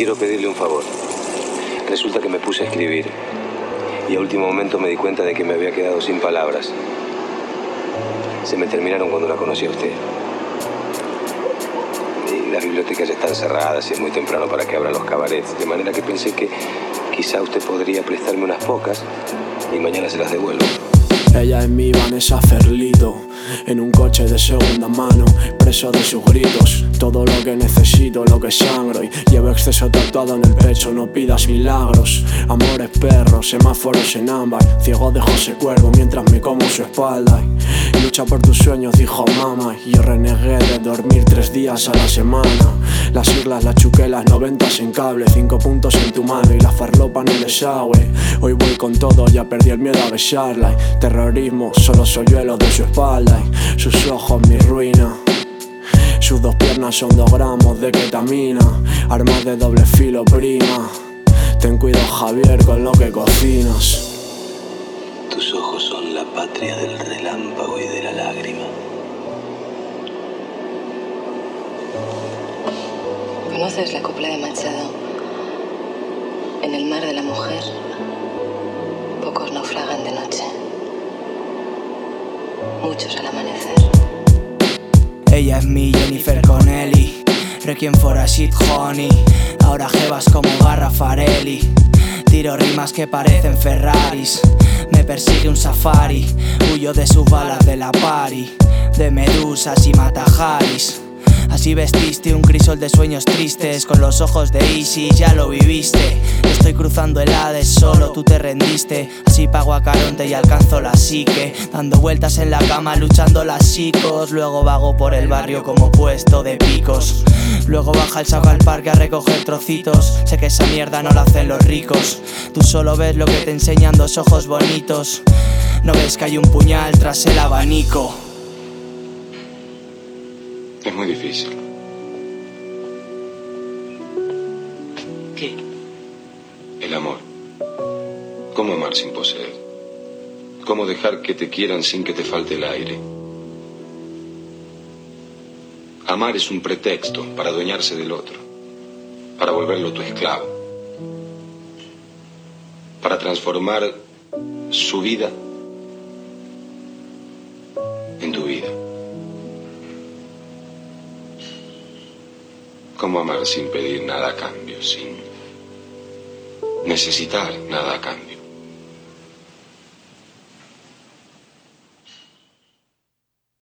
quiero pedirle un favor. Resulta que me puse a escribir y a último momento me di cuenta de que me había quedado sin palabras. Se me terminaron cuando la conocí a usted. Y las bibliotecas ya están cerradas y es muy temprano para que abran los cabarets. De manera que pensé que quizá usted podría prestarme unas pocas y mañana se las devuelvo. Ella es mi Vanessa Ferlito, en un coche de segunda mano, preso de sus gritos. Todo lo que necesito, lo que sangro, y llevo exceso tatuado en el pecho. No pidas milagros, amores perros, semáforos en ámbar. Ciego de José Cuervo mientras me como su espalda. Y lucha por tus sueños, dijo mamá. Y yo renegué de dormir 3 días a la semana. Las siglas, las chuquelas, 90 en cable, 5 puntos en tu mano y la farlopa en el desagüe. Hoy voy con todo, ya perdí el miedo a besarla. Terrorismo, solo soy hielo de su espalda. Y sus ojos mi ruina. Sus 2 piernas son 2 gramos de ketamina. Armas de doble filo, prima. Ten cuidado, Javier, con lo que cocinas. Tus ojos son la patria del relámpago y de la lágrima. ¿Conoces la copla de Machado? En el mar de la mujer, pocos naufragan de noche, muchos al amanecer. Ella es mi Jennifer Connelly, Requiem for a Shit Honey. Ahora jevas como Garra Farelli. Tiro rimas que parecen Ferraris. Me persigue un safari. Huyo de sus balas de la pari, de medusas y matajaris. Así vestiste un crisol de sueños tristes. Con los ojos de Easy ya lo viviste. Estoy cruzando el Hades solo, tú te rendiste. Así pago a Caronte y alcanzo la psique. Dando vueltas en la cama, luchando las psicos. Luego vago por el barrio como puesto de picos. Luego baja el saco al parque a recoger trocitos. Sé que esa mierda no la hacen los ricos. Tú solo ves lo que te enseñan 2 ojos bonitos. No ves que hay un puñal tras el abanico. Es muy difícil. ¿Qué? El amor. ¿Cómo amar sin poseer? ¿Cómo dejar que te quieran sin que te falte el aire? Amar es un pretexto para adueñarse del otro, para volverlo tu esclavo, para transformar su vida en tu vida. ¿Cómo amar sin pedir nada a cambio, sin necesitar nada a cambio?